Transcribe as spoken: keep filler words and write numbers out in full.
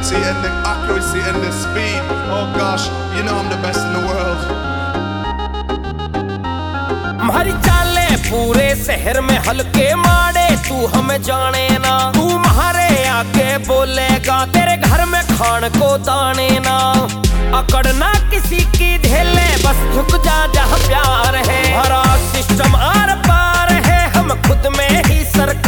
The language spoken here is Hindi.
efficiency and the accuracy and the speed. Oh gosh, you know I'm the best in the world. हमारी चाले पूरे शहर में हल्के मारे, तू हमें जाने ना। तू हमारे आगे बोलेगा तेरे घर में खान को दाने ना। अकड़ना किसी की ढेले, बस झुक जा जहाँ प्यार है। हमारा सिस्टम आर पार है, हम खुद में ही सरकार